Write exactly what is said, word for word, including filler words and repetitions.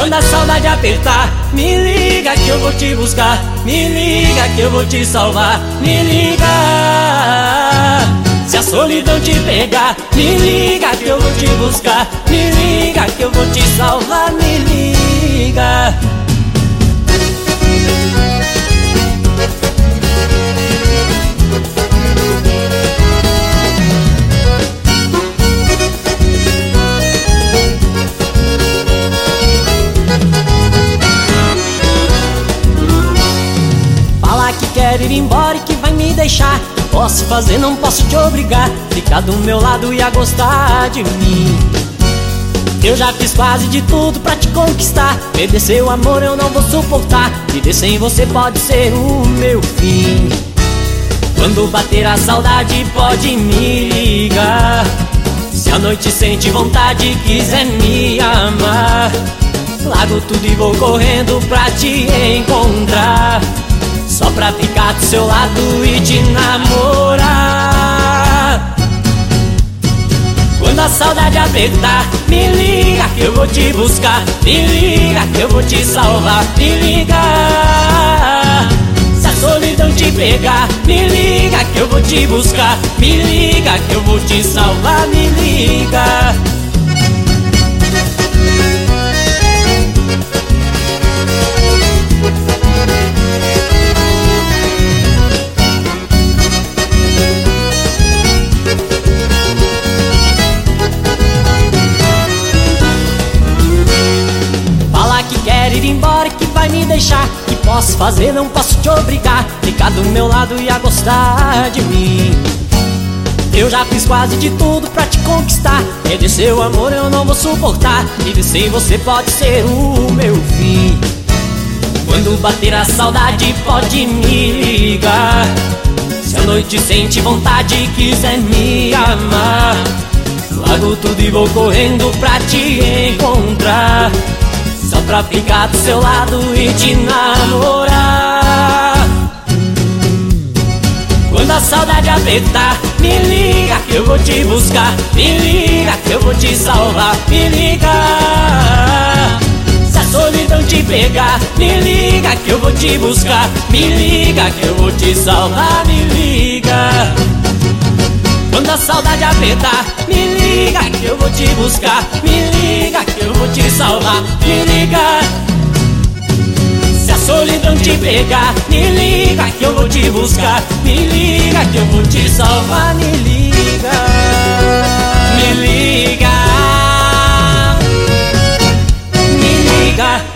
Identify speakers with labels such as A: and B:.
A: Quando a saudade apertar, me liga que eu vou te buscar. Me liga que eu vou te salvar. Me liga. Se a solidão te pegar, me liga que eu vou te buscar. Me liga que eu vou te salvar. Me liga. Que quer ir embora e que vai me deixar. Posso fazer, não posso te obrigar. Ficar do meu lado e a gostar de mim. Eu já fiz quase de tudo pra te conquistar. Perder seu amor eu não vou suportar. Viver sem você pode ser o meu fim. Quando bater a saudade pode me ligar. Se à noite sente vontade e quiser me amar, largo tudo e vou correndo pra te encontrar. Só pra ficar do seu lado e te namorar. Quando a saudade apertar, me liga que eu vou te buscar. Me liga que eu vou te salvar. Me liga. Se a solidão te pegar, me liga que eu vou te buscar. Me liga que eu vou te salvar. Me liga. Ir embora que vai me deixar. Que posso fazer, não posso te obrigar. Ficar do meu lado e a gostar de mim. Eu já fiz quase de tudo pra te conquistar. Perder seu amor eu não vou suportar. Viver sem você pode ser o meu fim. Quando bater a saudade pode me ligar. Se a noite sente vontade e quiser me amar, largo tudo e vou correndo pra te encontrar. Só pra ficar do seu lado e te namorar. Quando a saudade apertar, me liga que eu vou te buscar. Me liga que eu vou te salvar. Me liga. Se a solidão te pegar, me liga que eu vou te buscar. Me liga que eu vou te salvar. Me liga. Quando a saudade apertar, me liga que eu vou te buscar. Me liga que eu vou te salvar. Me liga. Se a solidão te pegar, me liga que eu vou te buscar. Me liga que eu vou te salvar. Me liga. Me liga. Me liga.